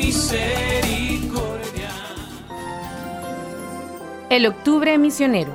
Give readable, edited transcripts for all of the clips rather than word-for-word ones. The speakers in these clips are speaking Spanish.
misericordia. El octubre misionero.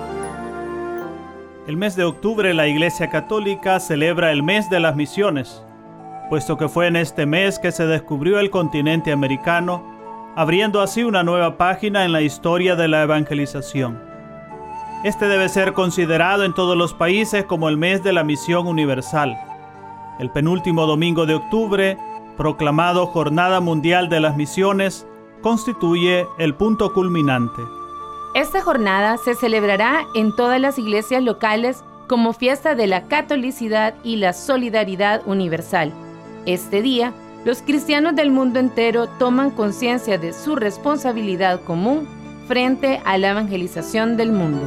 El mes de octubre la Iglesia Católica celebra el mes de las misiones, puesto que fue en este mes que se descubrió el continente americano, abriendo así una nueva página en la historia de la evangelización. Este debe ser considerado en todos los países como el mes de la misión universal. El penúltimo domingo de octubre, proclamado Jornada Mundial de las Misiones, constituye el punto culminante. Esta jornada se celebrará en todas las iglesias locales como fiesta de la catolicidad y la solidaridad universal. Este día, los cristianos del mundo entero toman conciencia de su responsabilidad común frente a la evangelización del mundo.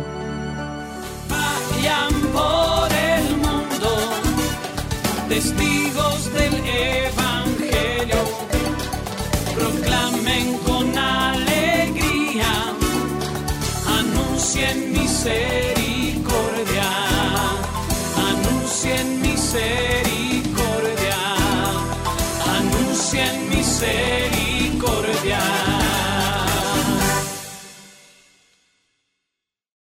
Vayan por el mundo, testigos del Evangelio, proclamen con alegría, anuncien misericordia, anuncien misericordia, anuncien misericordia.